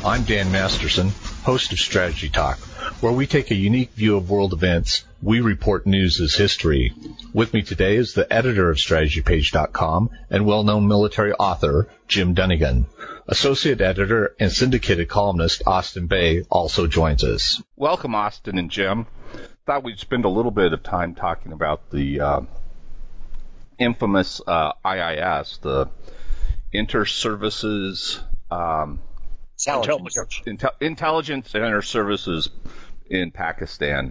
I'm Dan Masterson, host of Strategy Talk, where we take a unique view of world events. We report news as history. With me today is the editor of StrategyPage.com and well-known military author, Jim Dunnigan. Associate editor and syndicated columnist Austin Bay also joins us. Welcome, Austin and Jim. Thought we'd spend a little bit of time talking about the infamous IIS, the Inter-Services Intelligence and Inter-Services in Pakistan.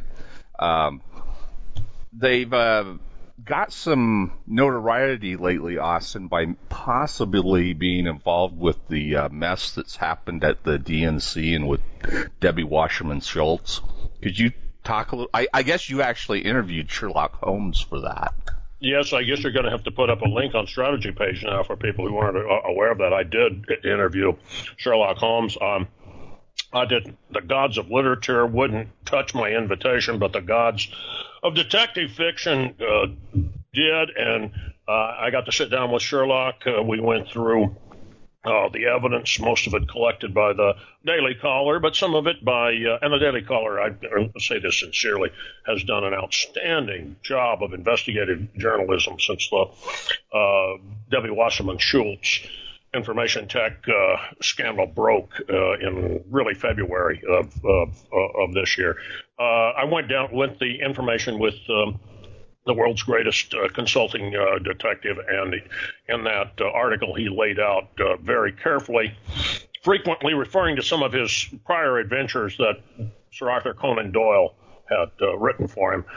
They've got some notoriety lately, Austin, by possibly being involved with the mess that's happened at the DNC and with Debbie Wasserman Schultz. Could you talk a little? I guess you actually interviewed Sherlock Holmes for that. Yes, I guess you're going to have to put up a link on Strategy Page now for people who aren't aware of that. I did interview Sherlock Holmes. I did. The gods of literature wouldn't touch my invitation, but the gods of detective fiction did, and I got to sit down with Sherlock. We went through the evidence, most of it collected by the Daily Caller, but some of it by, and the Daily Caller, I say this sincerely, has done an outstanding job of investigative journalism since the Debbie Wasserman Schultz information tech scandal broke in really February of this year. I went the information with the world's greatest consulting detective, and in that article he laid out very carefully, frequently referring to some of his prior adventures that Sir Arthur Conan Doyle had written for him,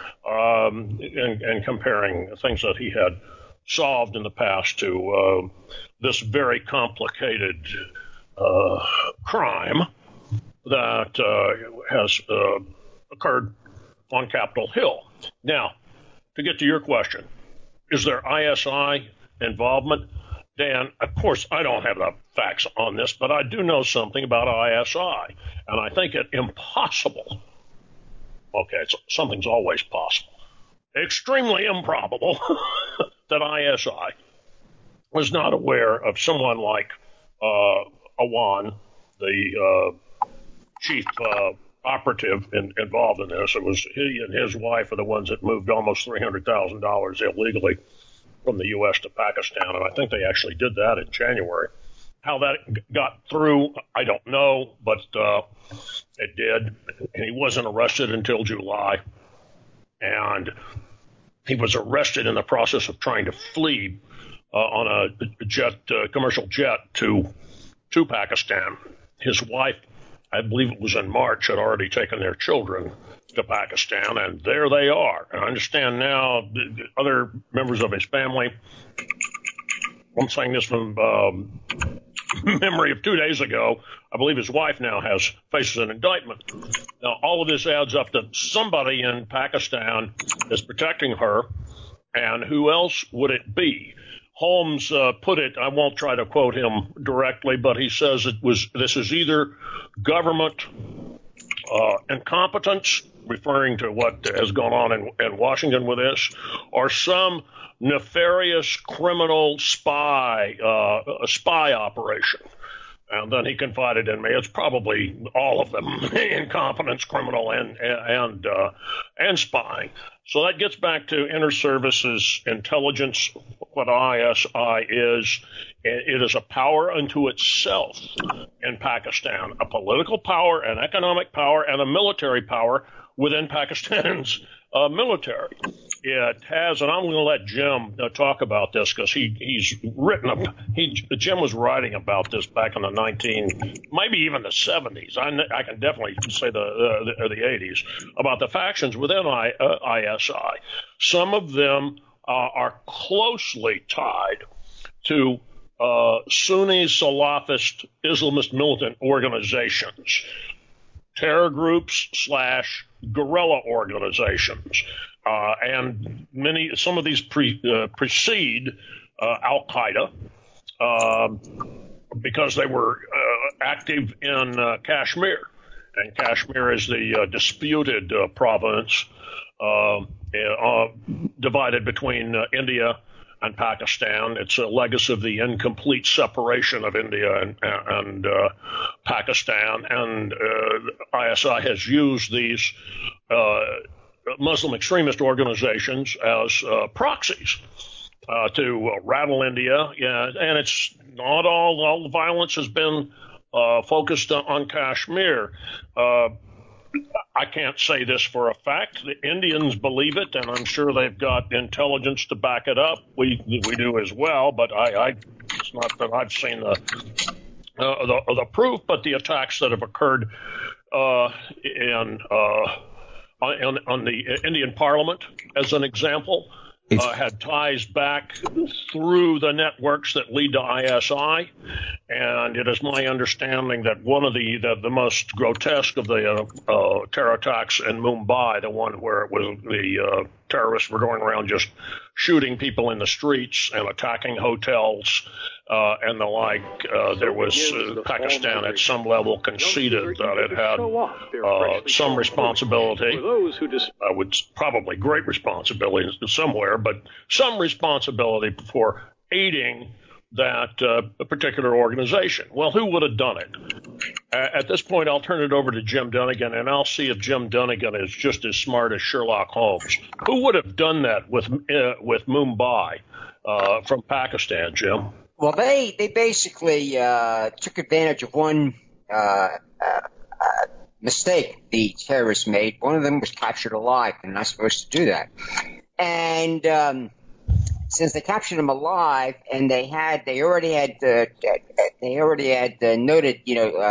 and comparing things that he had solved in the past to this very complicated crime that has occurred on Capitol Hill. Now, to get to your question, is there ISI involvement? Dan, of course, I don't have the facts on this, but I do know something about ISI, and I think it impossible. Okay, something's always possible. Extremely improbable that ISI was not aware of someone like Awan, the chief operative involved in this. It was he and his wife are the ones that moved almost $300,000 illegally from the U.S. to Pakistan, and I think they actually did that in January. How that got through, I don't know, but it did. And he wasn't arrested until July, and he was arrested in the process of trying to flee on a commercial jet to Pakistan. His wife, I believe it was in March, had already taken their children to Pakistan, and there they are. And I understand now the other members of his family, I'm saying this from memory of 2 days ago, I believe his wife now faces an indictment. Now, all of this adds up to somebody in Pakistan is protecting her, and who else would it be? Holmes put it, I won't try to quote him directly, but he says this is either government incompetence, referring to what has gone on in Washington with this, or some nefarious criminal spy operation. And then he confided in me, it's probably all of them, incompetence, criminal, and spying. So that gets back to inter-services intelligence, what ISI is. It is a power unto itself in Pakistan, a political power, an economic power, and a military power within Pakistan's military. It has, and I'm going to let Jim talk about this because he's written Jim was writing about this back in the maybe even the 70s. I can definitely say the 80s about the factions within ISI. Some of them are closely tied to Sunni Salafist Islamist militant organizations, terror groups / guerrilla organizations. And some of these precede Al-Qaeda because they were active in Kashmir. And Kashmir is the disputed province divided between India and Pakistan. It's a legacy of the incomplete separation of India and Pakistan, and ISI has used these Muslim extremist organizations as proxies to rattle India. Yeah, and it's not all the violence has been focused on Kashmir. I can't say this for a fact. The Indians believe it, and I'm sure they've got intelligence to back it up. We do as well, but it's not that I've seen the proof. But the attacks that have occurred on the Indian Parliament, as an example, had ties back through the networks that lead to ISI, and it is my understanding that one of the most grotesque of the terror attacks in Mumbai, the one where it was the terrorists were going around just shooting people in the streets and attacking hotels and the like, there was Pakistan at some level conceded that it had some responsibility. I would probably great responsibility somewhere, but some responsibility for aiding that particular organization. Well, who would have done it? At this point, I'll turn it over to Jim Dunnigan, and I'll see if Jim Dunnigan is just as smart as Sherlock Holmes. Who would have done that with Mumbai from Pakistan, Jim? Well, they basically took advantage of one mistake the terrorists made. One of them was captured alive. They're not supposed to do that. And since they captured him alive, and they already had noted,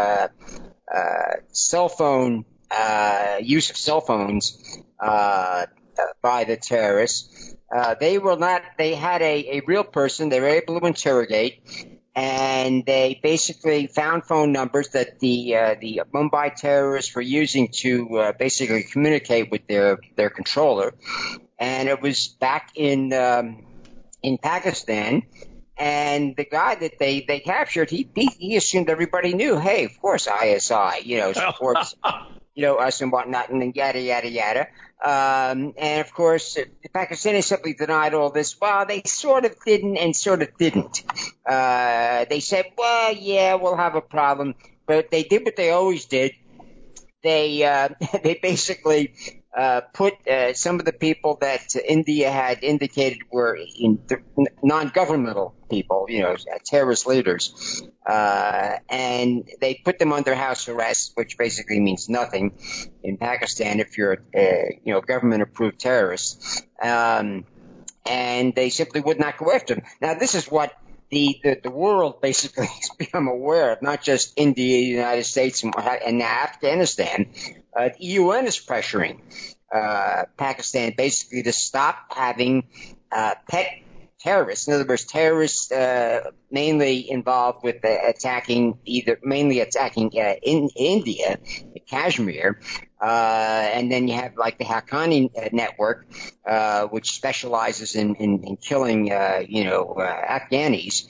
cell phone use of cell phones by the terrorists. They had a real person they were able to interrogate, and they basically found phone numbers that the Mumbai terrorists were using to basically communicate with their controller. And it was back in Pakistan, and the guy that they captured, he assumed everybody knew. Hey, of course, ISI, supports, us and whatnot, and then yada yada yada. And of course, the Pakistanis simply denied all this. Well, they sort of didn't and sort of didn't. They said, well, yeah, we'll have a problem, but they did what they always did. They basically put some of the people that India had indicated were non-governmental people, terrorist leaders, and they put them under house arrest, which basically means nothing in Pakistan if you're a government-approved terrorist, and they simply would not go after them. Now, this is what the world basically has become aware of, not just India, the United States, and now Afghanistan. The UN is pressuring Pakistan basically to stop having pet terrorists. In other words, terrorists mainly involved with mainly attacking in India, Kashmir, and then you have like the Haqqani network, which specializes in killing Afghanis.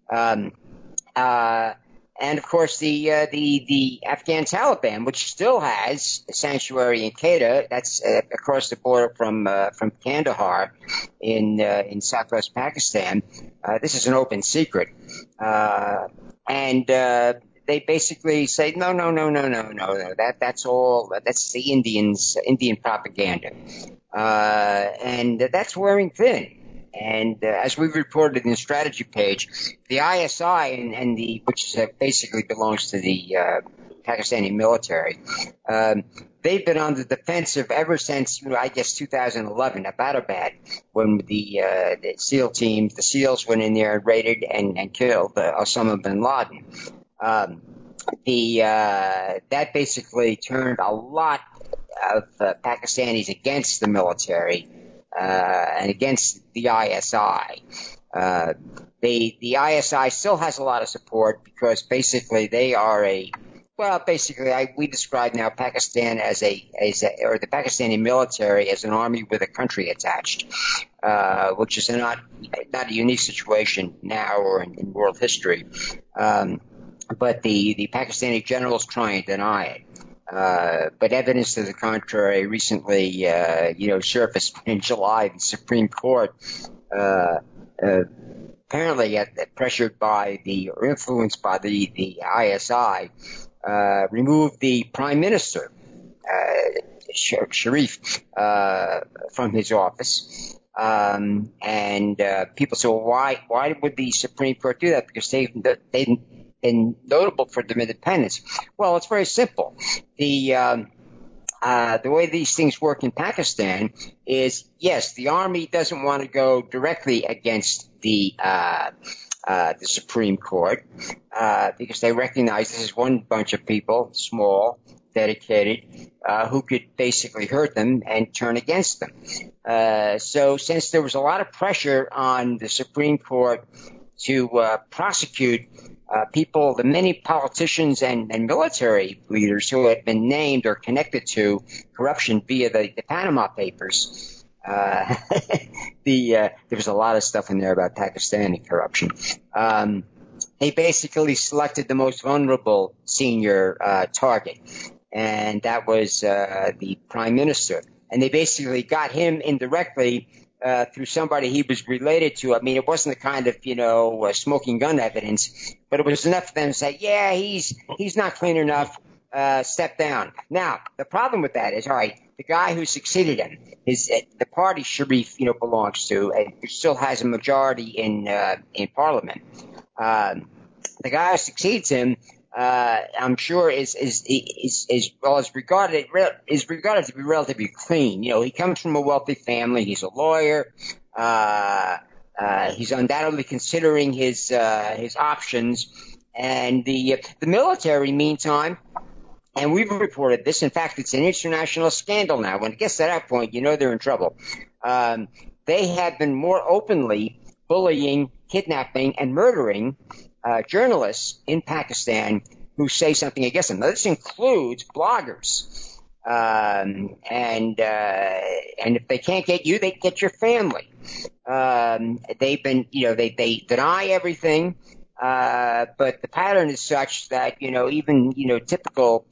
And of course, the Afghan Taliban, which still has a sanctuary in Quetta, that's across the border from Kandahar in southwest Pakistan. This is an open secret, and they basically say no. That's the Indian propaganda, and that's wearing thin. And as we've reported in the strategy page, the ISI and which basically belongs to the Pakistani military, they've been on the defensive ever since, I guess, 2011, Abbottabad, when the SEAL teams, the SEALs went in there and raided and killed Osama bin Laden. That basically turned a lot of Pakistanis against the military. And against the ISI. The ISI still has a lot of support because basically they are we describe now Pakistan or the Pakistani military as an army with a country attached, which is not a unique situation now or in world history. But the Pakistani generals try and deny it. But evidence to the contrary recently, surfaced in July. The Supreme Court apparently pressured by or influenced by the ISI, removed the prime minister, Sharif, from his office. And people say, well, why would the Supreme Court do that? Because they've been notable for their independence. Well, it's very simple. The way these things work in Pakistan is, yes, the army doesn't want to go directly against the Supreme Court because they recognize this is one bunch of people, small, dedicated, who could basically hurt them and turn against them. So since there was a lot of pressure on the Supreme Court to prosecute people, the many politicians and military leaders who had been named or connected to corruption via the Panama Papers. There was a lot of stuff in there about Pakistani corruption. They basically selected the most vulnerable senior target, and that was the prime minister. And they basically got him indirectly through somebody he was related to. I mean, it wasn't the kind of, smoking gun evidence, but it was enough for them to say, yeah, he's not clean enough, step down. Now, the problem with that is, all right, the guy who succeeded him, the party Sharif, belongs to, and still has a majority in parliament. The guy who succeeds him, I'm sure is regarded to be relatively clean. He comes from a wealthy family. He's a lawyer. He's undoubtedly considering his options. And the military, meantime, and we've reported this. In fact, it's an international scandal now. When it gets to that point, they're in trouble. They have been more openly bullying, kidnapping, and murdering journalists in Pakistan who say something against them. Now, this includes bloggers. And if they can't get you, they get your family. They've been, they deny everything. But the pattern is such that, even, typical,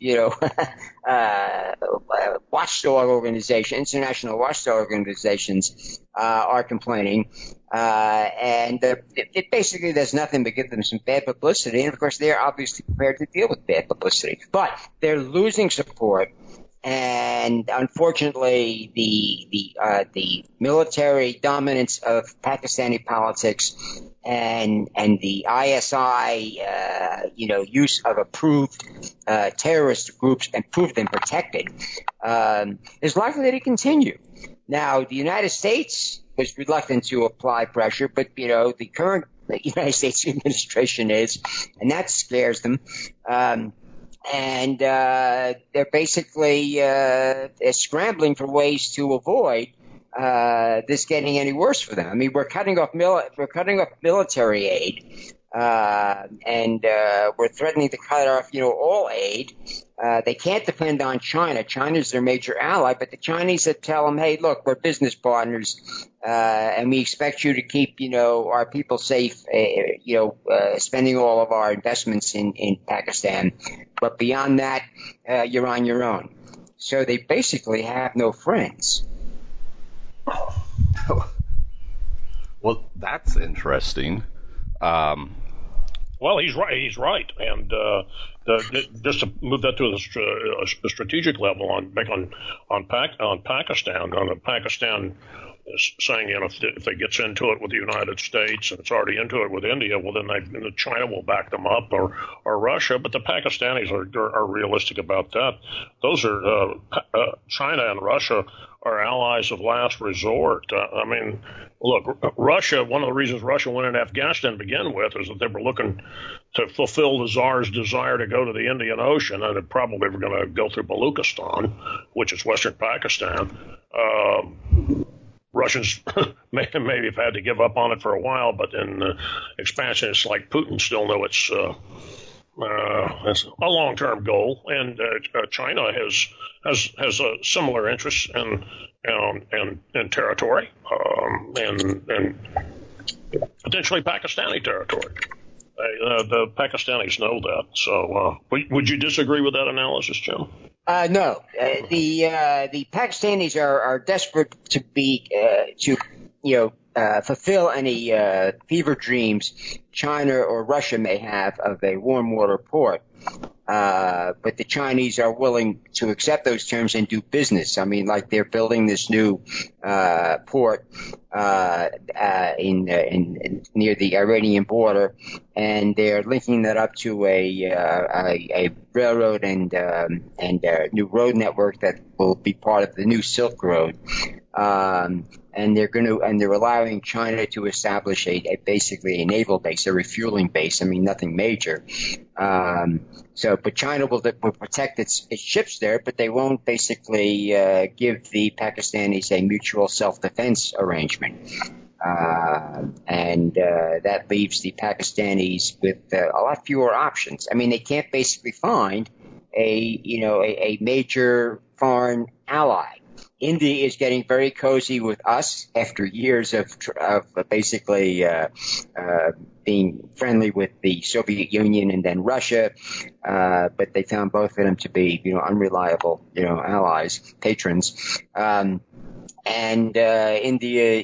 watchdog organizations, international watchdog organizations, are complaining. And it basically does nothing but give them some bad publicity. And of course, they're obviously prepared to deal with bad publicity, but they're losing support. And unfortunately, the military dominance of Pakistani politics and the ISI, use of approved terrorist groups and proved and protected, is likely to continue. Now, the United States was reluctant to apply pressure, but the current United States administration is, and that scares them. And they're basically scrambling for ways to avoid this getting any worse for them. I mean, we're cutting off military aid, and we're threatening to cut off all aid. They can't depend on China. China's their major ally, but the Chinese that tell them, hey, look, we're business partners, and we expect you to keep our people safe. Spending all of our investments in Pakistan. But beyond that, you're on your own. So they basically have no friends. Well, that's interesting. Well, he's right. He's right. And just to move that to a strategic level on Pakistan, Pakistan is saying, if they gets into it with the United States and it's already into it with India, well, then China will back them up or Russia. But the Pakistanis are realistic about that. Those are China and Russia are allies of last resort. I mean, look, Russia, one of the reasons Russia went into Afghanistan to begin with is that they were looking to fulfill the Tsar's desire to go to the Indian Ocean, and they probably were going to go through Baluchistan, which is western Pakistan. Russians may have had to give up on it for a while, but then expansionists like Putin still know it's a long-term goal, and China has a similar interest in territory and potentially Pakistani territory. The Pakistanis know that. So, would you disagree with that analysis, Jim? No. The Pakistanis are desperate to be fulfill any fever dreams China or Russia may have of a warm water port. But the Chinese are willing to accept those terms and do business. I mean, like they're building this new port in near the Iranian border, and they're linking that up to a railroad and new road network that will be part of the new Silk Road. And they're allowing China to establish basically a naval base, a refueling base. I mean, nothing major. But China will protect its ships there, but they won't basically give the Pakistanis a mutual self-defense arrangement. And that leaves the Pakistanis with a lot fewer options. I mean, they can't basically find a major foreign ally. India is getting very cozy with us after years of basically being friendly with the Soviet Union and then Russia, but they found both of them to be unreliable allies, patrons. And India,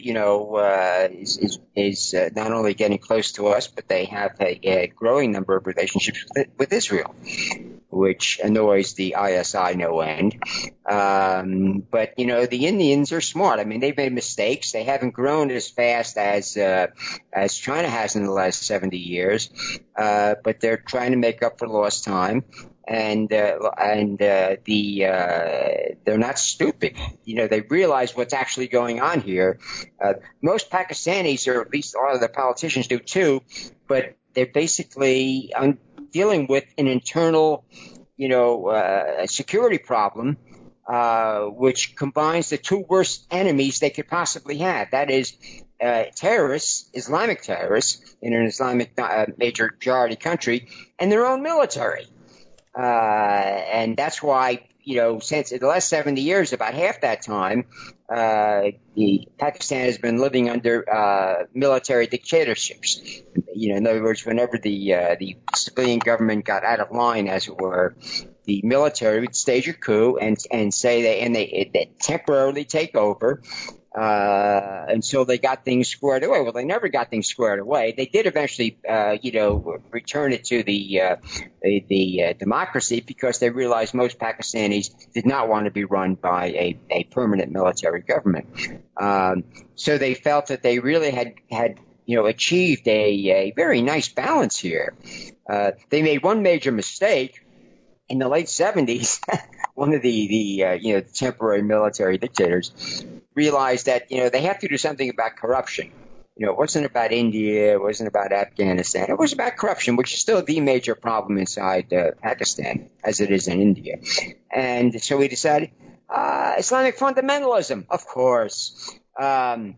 is not only getting close to us, but they have a growing number of relationships with Israel, which annoys the ISI no end. But the Indians are smart. I mean, they've made mistakes. They haven't grown as fast as China has in the last 70 years. But they're trying to make up for lost time. And they're not stupid. They realize what's actually going on here. Most Pakistanis, or at least a lot of the politicians do too, but they're basically dealing with an internal, security problem, which combines the two worst enemies they could possibly have. That is, terrorists, Islamic terrorists in an Islamic majority country, and their own military. And that's why, since in the last 70 years, about half that time, Pakistan has been living under military dictatorships. In other words, whenever the civilian government got out of line, as it were, the military would stage a coup and say they temporarily take over. Until they got things squared away. Well, they never got things squared away. They did eventually, return it to the democracy because they realized most Pakistanis did not want to be run by a permanent military government. So they felt that they really had achieved a very nice balance here. They made one major mistake. In the late 70s, one of the temporary military dictators realized that, they have to do something about corruption. It wasn't about India. It wasn't about Afghanistan. It was about corruption, which is still the major problem inside Pakistan, as it is in India. And so we decided, Islamic fundamentalism, of course. And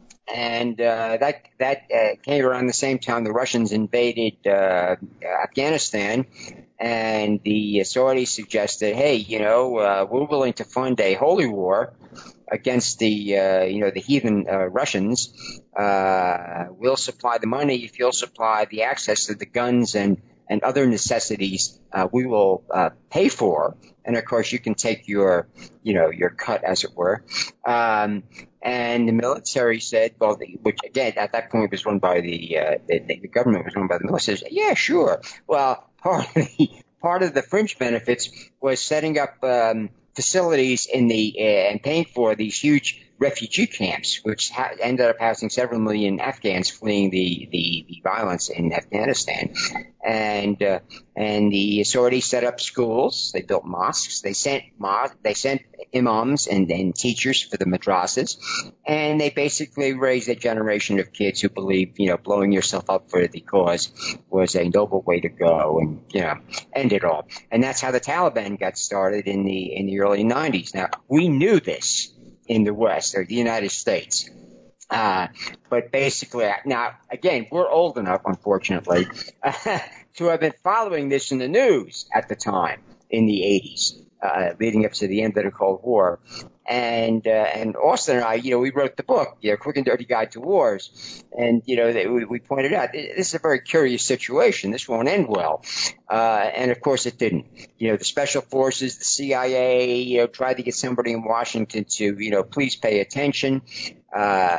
that came around the same time the Russians invaded Afghanistan. And the Saudis suggested, hey, we're willing to fund a holy war against the heathen Russians. We'll supply the money if you'll supply the access to the guns and other necessities we will pay for. And of course, you can take your cut, as it were. And the military said, well, which again at that point was run by the government was run by the military. Said, yeah, sure. Well, part of the fringe benefits was setting up facilities and paying for these huge refugee camps, which ended up housing several million Afghans fleeing the violence in Afghanistan. And the Saudis set up schools. They built mosques. They sent imams and teachers for the madrasas, and they basically raised a generation of kids who believed, blowing yourself up for the cause was a noble way to go, and end it all. And that's how the Taliban got started in the early 90s. Now, we knew this in the West, or the United States. But basically, now, again, we're old enough, unfortunately, to have been following this in the news at the time in the 80s, leading up to the end of the Cold War. And Austin and I, we wrote the book, Quick and Dirty Guide to Wars. And, we pointed out, this is a very curious situation. This won't end well. And of course it didn't. The special forces, the CIA, tried to get somebody in Washington to, please pay attention.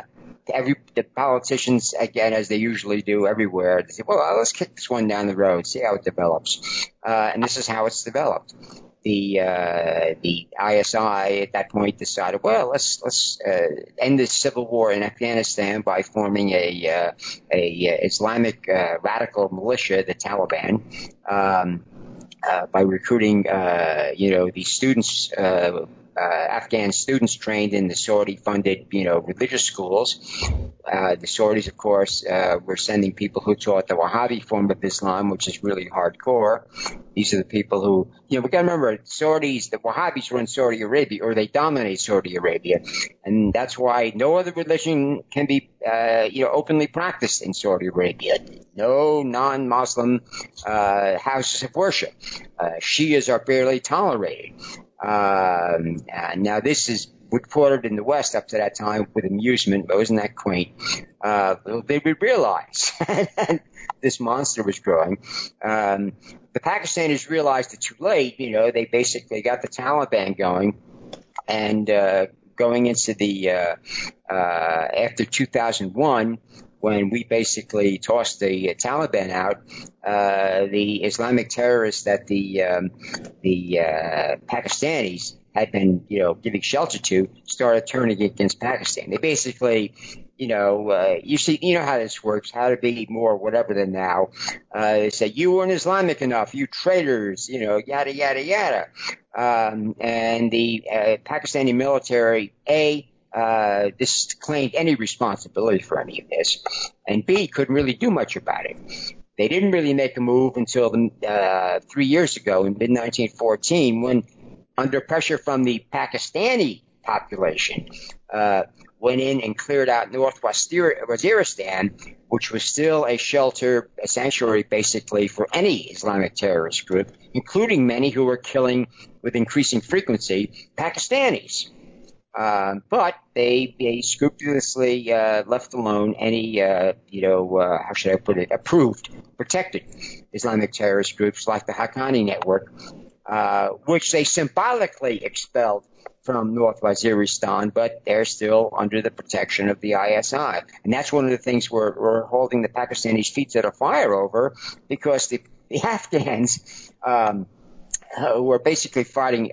the politicians, again, as they usually do everywhere, they say, well, let's kick this one down the road, see how it develops. And this is how it's developed. The ISI at that point decided, well, let's end the civil war in Afghanistan by forming a Islamic radical militia, the Taliban, by recruiting the students. Afghan students trained in the Saudi-funded, religious schools. The Saudis, of course, were sending people who taught the Wahhabi form of Islam, which is really hardcore. These are the people who, we got to remember, the Wahhabis run Saudi Arabia, or they dominate Saudi Arabia, and that's why no other religion can be, openly practiced in Saudi Arabia. No non-Muslim houses of worship. Shias are barely tolerated. Now this is reported in the West up to that time with amusement, but wasn't that quaint? They would realize this monster was growing. The Pakistanis realized it too late. They basically got the Taliban going, and going into the after 2001. When we basically tossed the Taliban out, the Islamic terrorists that the Pakistanis had been, giving shelter to, started turning against Pakistan. They basically, you see, how this works, how to be more whatever than now. They say, you weren't Islamic enough, you traitors, yada, yada, yada. And the Pakistani military, this claimed any responsibility for any of this, and B, couldn't really do much about it. They didn't really make a move until 3 years ago in mid-1914 when, under pressure from the Pakistani population, went in and cleared out northwest Waziristan, which was still a shelter, a sanctuary basically for any Islamic terrorist group, including many who were killing with increasing frequency Pakistanis. But they scrupulously left alone any, how should I put it, approved, protected Islamic terrorist groups like the Haqqani Network, which they symbolically expelled from North Waziristan, but they're still under the protection of the ISI. And that's one of the things we're holding the Pakistanis' feet to the fire over, because the Afghans who are basically fighting,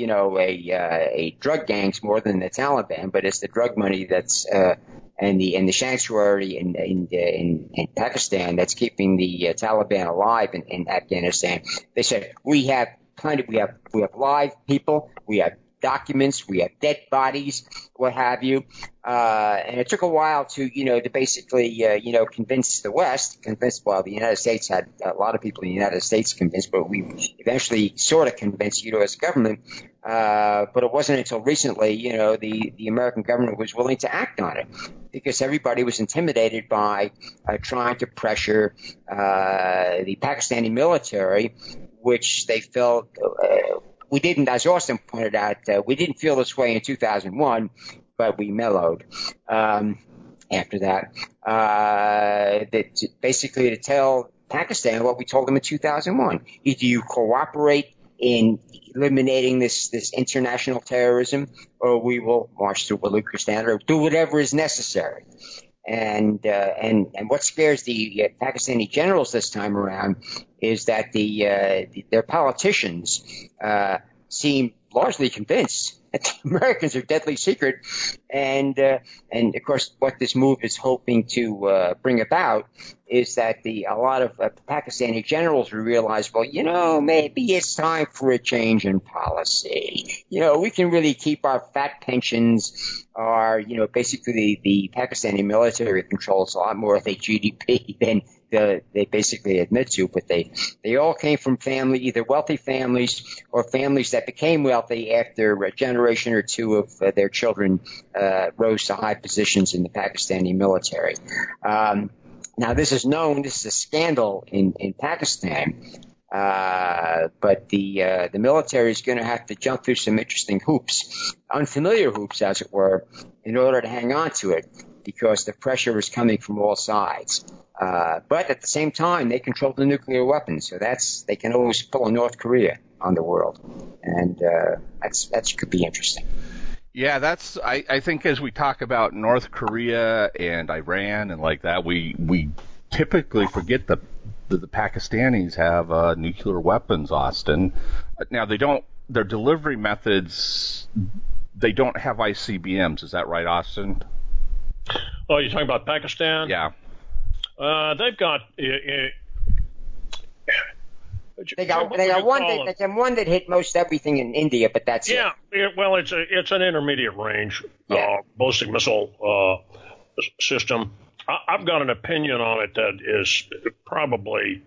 a drug gangs more than the Taliban, but it's the drug money that's and the sanctuary in Pakistan that's keeping the Taliban alive in Afghanistan. They said we have live people, we have documents, we have dead bodies, what have you. And it took a while to basically, convince the West, the United States had a lot of people in the United States convinced, but we eventually sort of convinced the U.S. government. But it wasn't until recently, the American government was willing to act on it, because everybody was intimidated by trying to pressure the Pakistani military, which they felt we didn't, as Austin pointed out, we didn't feel this way in 2001, but we mellowed after that. Basically to tell Pakistan what we told them in 2001. Either you cooperate in eliminating this international terrorism, or we will march through Baluchistan or do whatever is necessary. And what scares the Pakistani generals this time around is that their politicians seem largely convinced that the Americans are deadly secret, and of course what this move is hoping to bring about is that a lot of Pakistani generals will realize, well, maybe it's time for a change in policy. We can really keep our fat pensions. Basically the Pakistani military controls a lot more of their GDP than they basically admit to, but they all came from either wealthy families or families that became wealthy after a generation or two of their children rose to high positions in the Pakistani military. Now, this is a scandal in Pakistan, but the military is going to have to jump through some interesting hoops, unfamiliar hoops, as it were, in order to hang on to it, because the pressure is coming from all sides. But at the same time, they control the nuclear weapons, so they can always pull a North Korea on the world, and that could be interesting. Yeah, I think as we talk about North Korea and Iran and like that, we typically forget that the Pakistanis have nuclear weapons, Austin. Now, their delivery methods, they don't have ICBMs. Is that right, Austin? Oh, you're talking about Pakistan? Yeah. They've got. They got one that hit most everything in India, but that's it. Well, it's an intermediate range ballistic missile system. I've got an opinion on it that is probably.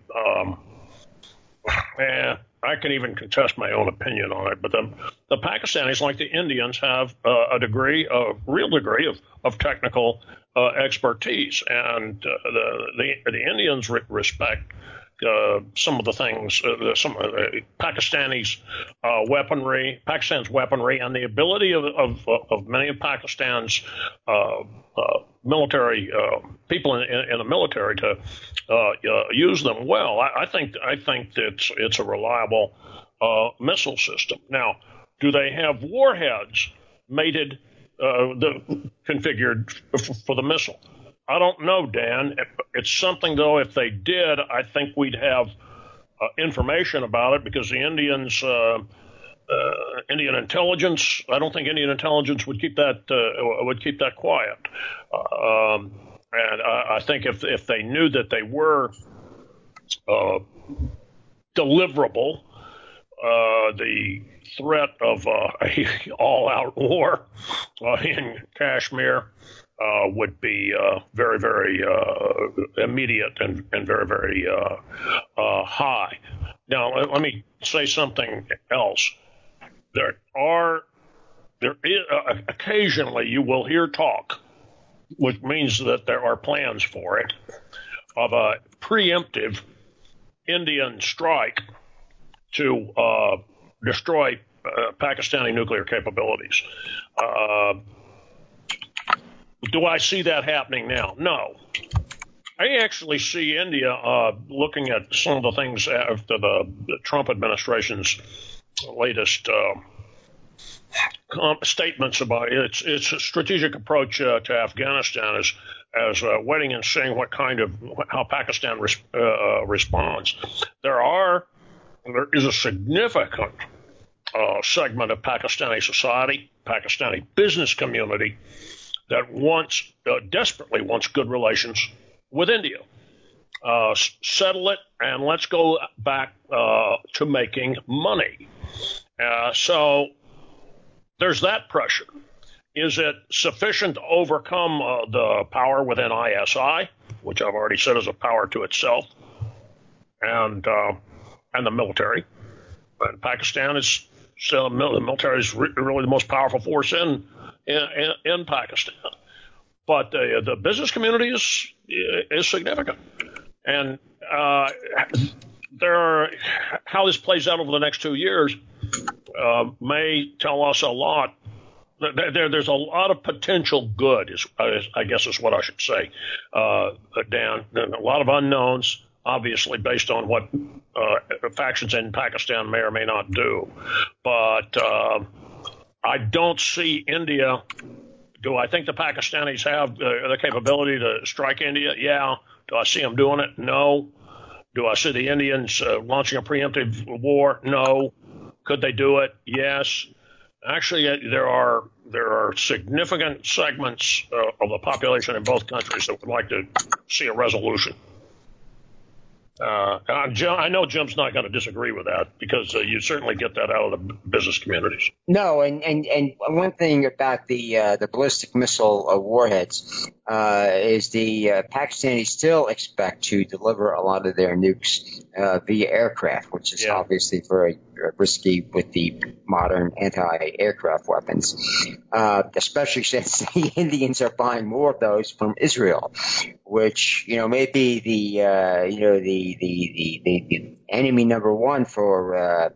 I can even contest my own opinion on it, but the Pakistanis, like the Indians, have a real degree of technical expertise, and the Indians respect some of the things, some of Pakistan's weaponry, and the ability of many of Pakistan's military people in the military to use them well. I think that it's a reliable missile system. Now, do they have warheads configured for the missile? I don't know, Dan. It's something, though, if they did, I think we'd have information about it, because the Indians, Indian intelligence, I don't think Indian intelligence would keep that quiet. And I think if they knew that they were deliverable, the threat of a all-out war in Kashmir would be very, very immediate and very, very high. Now, let me say something else. There is occasionally you will hear talk, which means that there are plans for it, of a preemptive Indian strike to destroy Pakistani nuclear capabilities. Do I see that happening now? No. I actually see India looking at some of the things after the Trump administration's latest statements about its strategic approach to Afghanistan as waiting and seeing how Pakistan responds. There is a significant segment of Pakistani society, Pakistani business community, that desperately wants good relations with India. Settle it, and let's go back to making money. So there's that pressure. Is it sufficient to overcome the power within ISI, which I've already said is a power to itself, and the military? And Pakistan is still, the military is really the most powerful force in Pakistan. But the business community is significant, and how this plays out over the next 2 years may tell us a lot. There's a lot of potential good, I guess is what I should say, Dan. A lot of unknowns, obviously, based on what factions in Pakistan may or may not do. But I don't see India. Do I think the Pakistanis have the capability to strike India? Yeah. Do I see them doing it? No. Do I see the Indians launching a preemptive war? No. Could they do it? Yes. Actually, there are significant segments of the population in both countries that would like to see a resolution. I know Jim's not going to disagree with that, because you certainly get that out of the business communities. No, and one thing about the ballistic missile warheads is the Pakistanis still expect to deliver a lot of their nukes via aircraft, which is obviously very risky with the modern anti-aircraft weapons, especially since the Indians are buying more of those from Israel, which may be the enemy number one for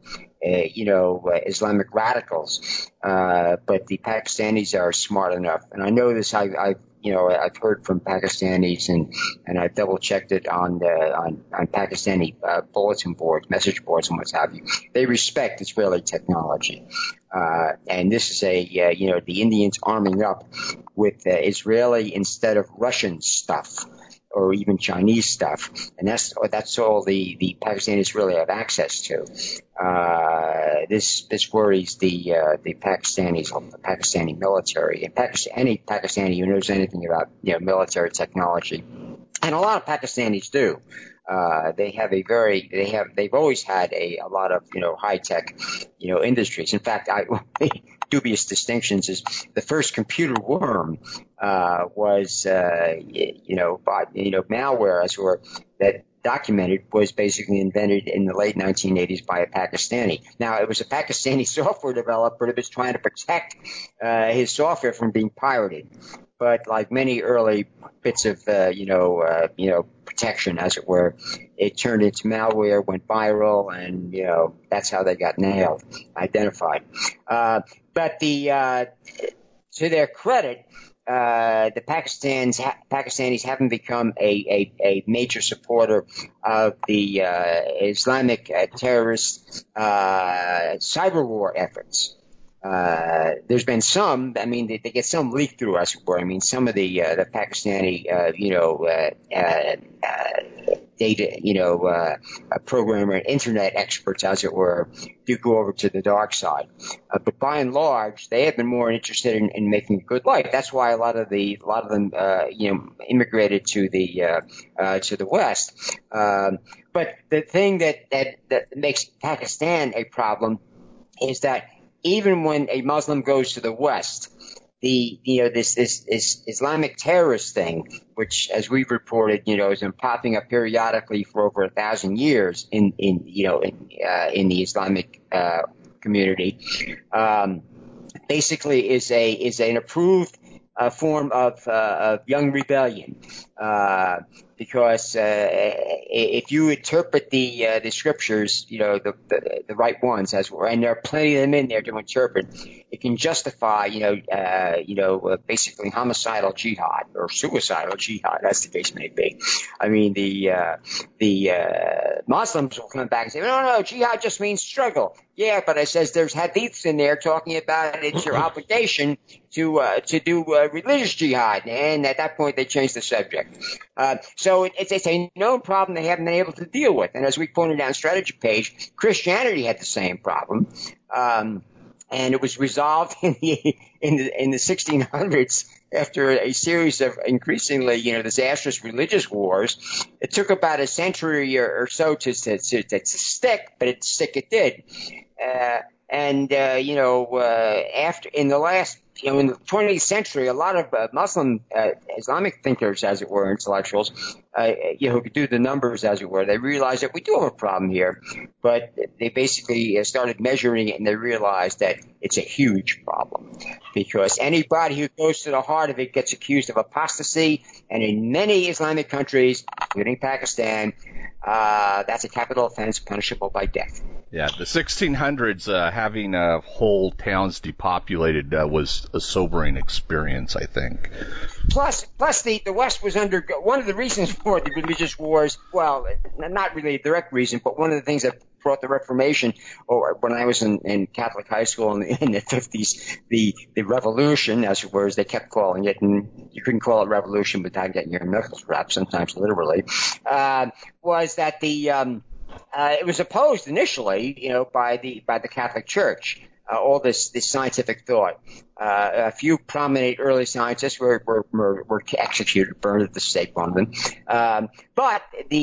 Islamic radicals. But the Pakistanis are smart enough, and I know this. I've I've heard from Pakistanis, and I've double checked it on Pakistani bulletin boards, message boards, and what have you. They respect Israeli technology, and this is the Indians arming up with Israeli instead of Russian stuff, or even Chinese stuff, and that's all the Pakistanis really have access to. This worries the Pakistanis, the Pakistani military, and any Pakistani who knows anything about military technology, and a lot of Pakistanis do. They've always had a lot of high tech industries. In fact, dubious distinctions is the first computer worm was malware, as were that documented, was basically invented in the late 1980s by a Pakistani. Now, it was a Pakistani software developer that was trying to protect his software from being pirated. But like many early bits of protection, as it were, it turned into malware, went viral, and that's how they got identified. But to their credit, the Pakistanis haven't become a major supporter of the Islamic terrorist cyber war efforts. There's been some. I mean, they get some leak through, as it were. I mean, some of the Pakistani, data, programmer, internet experts, as it were, do go over to the dark side. But by and large, they have been more interested in making a good life. That's why a lot of them, immigrated to the West. But the thing that makes Pakistan a problem is that even when a Muslim goes to the West, this Islamic terrorist thing, which, as we've reported, has been popping up periodically for over 1,000 years in the Islamic community, basically is an approved form of young rebellion. Because if you interpret the scriptures, the right ones, as well, and there are plenty of them in there to interpret, it can justify, basically homicidal jihad or suicidal jihad, as the case may be. I mean, the Muslims will come back and say, no, jihad just means struggle. Yeah, but it says there's hadiths in there talking about it's your obligation to do religious jihad, and at that point they change the subject. So it's a known problem they haven't been able to deal with. And as we pointed out on Strategy Page, Christianity had the same problem. And it was resolved in the 1600s after a series of increasingly, disastrous religious wars. It took about a century or so to stick, but it did. After in the last, in the 20th century, a lot of Muslim Islamic thinkers, as it were, intellectuals, who could do the numbers, as it were, they realized that we do have a problem here, but they basically started measuring it, and they realized that it's a huge problem because anybody who goes to the heart of it gets accused of apostasy, and in many Islamic countries, including Pakistan, that's a capital offense punishable by death. Yeah, the 1600s, having whole towns depopulated was a sobering experience, I think. Plus, the West was under one of the reasons for the religious wars. Well, not really a direct reason, but one of the things that brought the Reformation, or when I was in Catholic high school in the 50s, the revolution, as it were, as they kept calling it, and you couldn't call it revolution without getting your knuckles rapped, sometimes literally, was that it was opposed initially, by the Catholic Church. All this scientific thought. A few prominent early scientists were executed, burned at the stake, one of them. But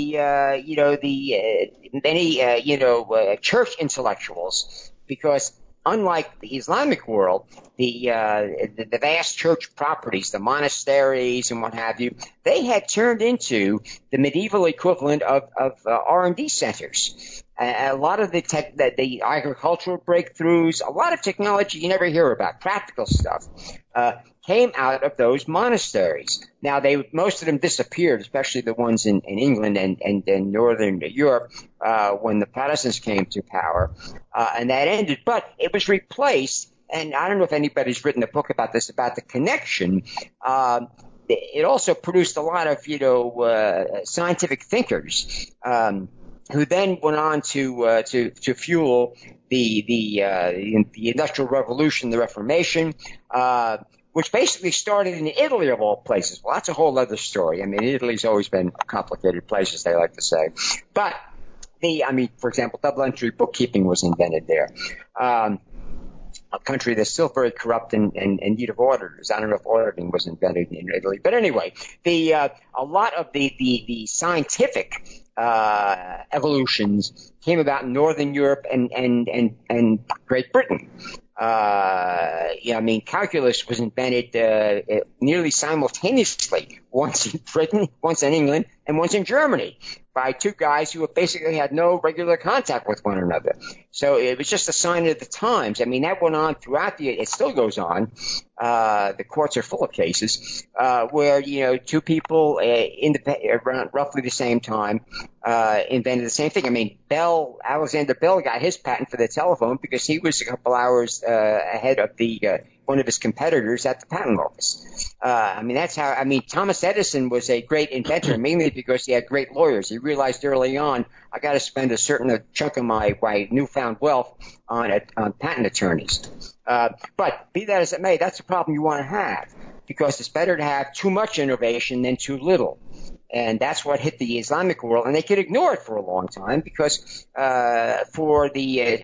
many church intellectuals, because unlike the Islamic world, the vast church properties, the monasteries and what have you, they had turned into the medieval equivalent of R&D centers. A lot of the agricultural breakthroughs, a lot of technology you never hear about, practical stuff, came out of those monasteries. Now, most of them disappeared, especially the ones in England and Northern Europe, when the Protestants came to power, and that ended. But it was replaced, and I don't know if anybody's written a book about this, about the connection. it also produced a lot of, scientific thinkers who then went on to fuel the Industrial Revolution, the Reformation, which basically started in Italy of all places. Well, that's a whole other story. I mean, Italy's always been a complicated place, as they like to say. But for example, double entry bookkeeping was invented there. A country that's still very corrupt and in need of auditors. I don't know if auditing was invented in Italy, but anyway, a lot of the scientific evolutions came about in Northern Europe and Great Britain. Calculus was invented nearly simultaneously, once in Britain, once in England, and once in Germany, by two guys who basically had no regular contact with one another. So it was just a sign of the times. I mean, that went on throughout it still goes on. The courts are full of cases where, two people around roughly the same time invented the same thing. I mean, Alexander Bell got his patent for the telephone because he was a couple hours ahead of one of his competitors at the patent office. That's how. Thomas Edison was a great inventor, mainly because he had great lawyers. He realized early on, I got to spend a certain chunk of my newfound wealth on patent attorneys. But be that as it may, that's the problem you want to have, because it's better to have too much innovation than too little. And that's what hit the Islamic world, and they could ignore it for a long time because from the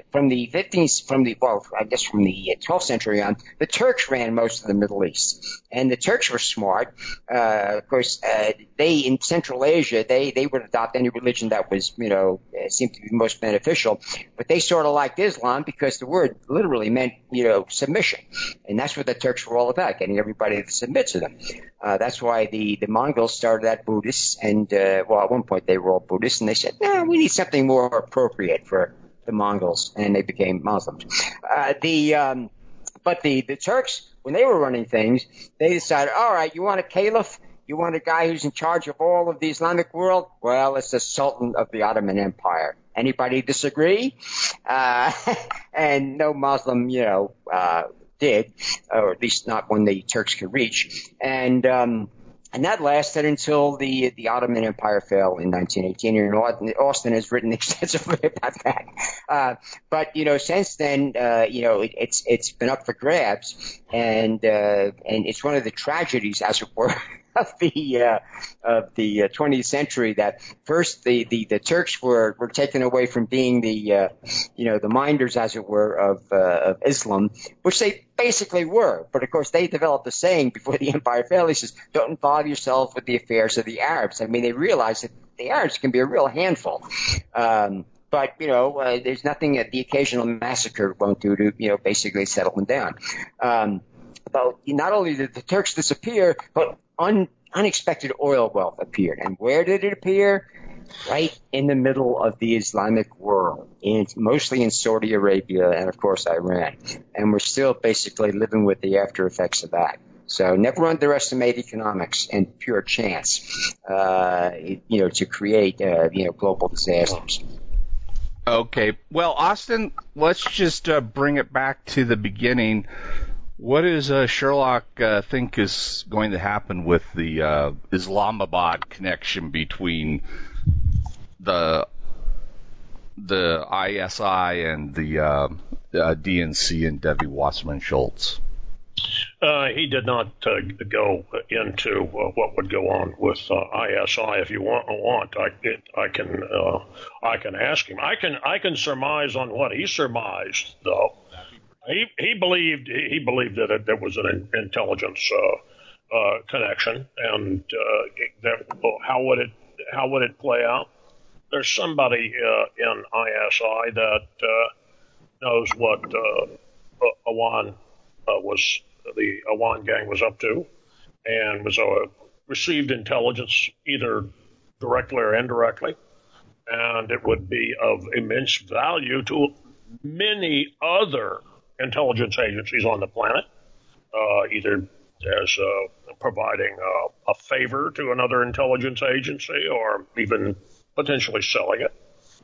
12th century on, the Turks ran most of the Middle East, and the Turks were smart. Of course, they in Central Asia they would adopt any religion that was seemed to be most beneficial, but they sort of liked Islam because the word literally meant submission, and that's what the Turks were all about, getting everybody to submit to them. That's why the Mongols started out Buddhists, and at one point they were all Buddhists, and they said, no, we need something more appropriate for the Mongols, and they became Muslims. But the Turks, when they were running things, they decided, all right, you want a caliph? You want a guy who's in charge of all of the Islamic world? Well, it's the Sultan of the Ottoman Empire. Anybody disagree? And no Muslim, did, or at least not one the Turks could reach. And that lasted until the Ottoman Empire fell in 1918. And Austin has written extensively about that. But since then, it's been up for grabs, and it's one of the tragedies, as it were, of the 20th century, that first the Turks were taken away from being the minders, as it were, of Islam, which they basically were. But of course, they developed a saying before the empire fell. He says, "Don't involve yourself with the affairs of the Arabs." They realized that the Arabs can be a real handful. But there's nothing that the occasional massacre won't do to basically settle them down. But not only did the Turks disappear, but unexpected oil wealth appeared. And where did it appear? Right in the middle of the Islamic world, mostly in Saudi Arabia and, of course, Iran. And we're still basically living with the after effects of that. So never underestimate economics and pure chance, to create, global disasters. Okay. Well, Austin, let's just bring it back to the beginning. What does Sherlock think is going to happen with the Islamabad connection between the ISI and the DNC and Debbie Wasserman Schultz? He did not go into what would go on with ISI. If you want, I can ask him. I can surmise on what he surmised, though. He believed that there was an intelligence connection, and how would it play out? There's somebody in ISI that knows what the Awan gang was up to, and was received intelligence either directly or indirectly, and it would be of immense value to many other intelligence agencies on the planet, either as providing a favor to another intelligence agency or even potentially selling it.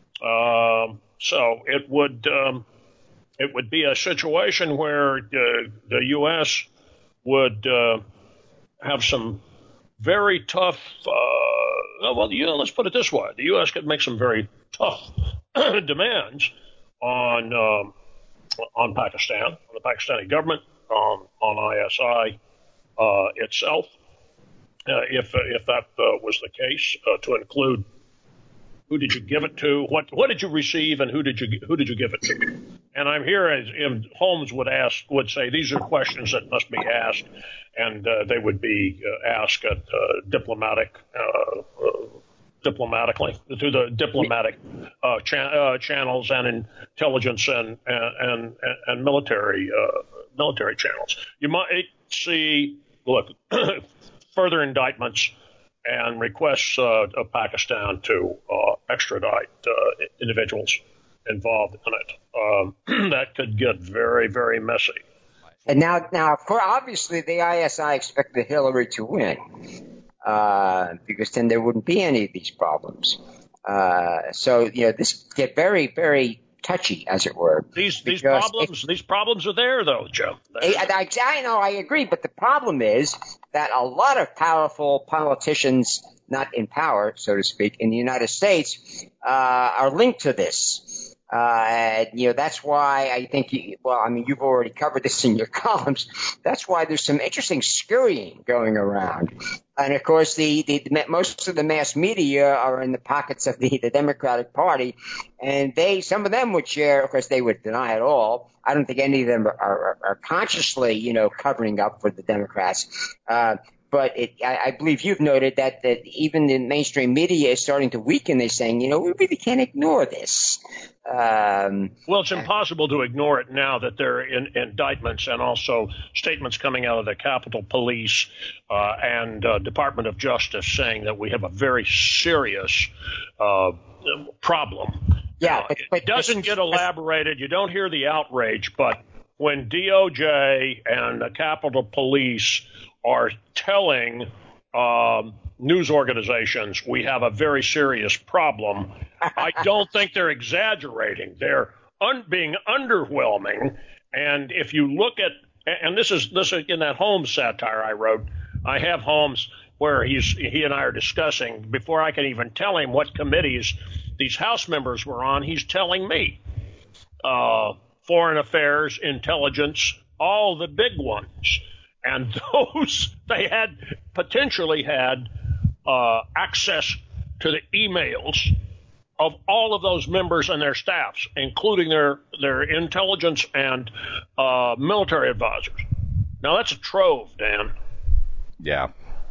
So it would be a situation where the U.S. would have some very tough. Let's put it this way: the U.S. could make some very tough demands on Pakistan, on the Pakistani government, on ISI itself, if that was the case, to include who did you give it to, what did you receive, and who did you give it to? And I'm here as Holmes would say these are questions that must be asked, and they would be asked at diplomatically through the diplomatic channels and intelligence and military channels. You might see further indictments and requests of Pakistan to extradite individuals involved in it. That could get very, very messy. And now, of course, obviously, the ISI expected Hillary to win, because then there wouldn't be any of these problems. So this get very, very touchy, as it were. These problems are there, though, Joe. I know, I agree, but the problem is that a lot of powerful politicians, not in power, so to speak, in the United States, are linked to this. That's why I think you've already covered this in your columns. That's why there's some interesting scurrying going around. And of course, most of the mass media are in the pockets of the Democratic Party, and some of them would share. Of course, they would deny it all. I don't think any of them are consciously, covering up for the Democrats. But I believe you've noted that even the mainstream media is starting to weaken. They're saying, we really can't ignore this. Well, it's impossible to ignore it now that there are indictments and also statements coming out of the Capitol Police and Department of Justice saying that we have a very serious problem. Yeah, but it doesn't get elaborated. You don't hear the outrage, but when DOJ and the Capitol Police are telling news organizations we have a very serious problem, I don't think they're exaggerating. They're being underwhelming. And if you look at, and this is in that Holmes satire I wrote, I have Holmes where he and I are discussing, before I can even tell him what committees these House members were on, he's telling me foreign affairs, intelligence, all the big ones. And those, they had potentially had access to the emails of all of those members and their staffs, including their intelligence and military advisors. Now, that's a trove, Dan. Yeah.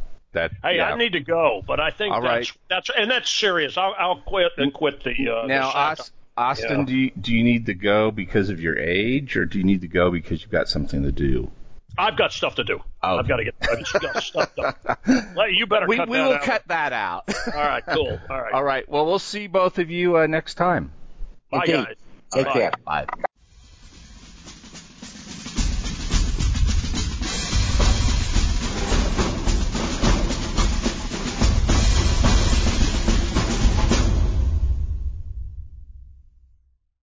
I need to go, but I think that's serious. I'll quit the now, Austin, do you need to go because of your age, or do you need to go because you've got something to do? I've got stuff to do. Oh. I've got stuff done. You better cut that out. We will cut that out. All right, cool. All right. All right. Well, we'll see both of you next time. Bye, guys. Take care. Bye.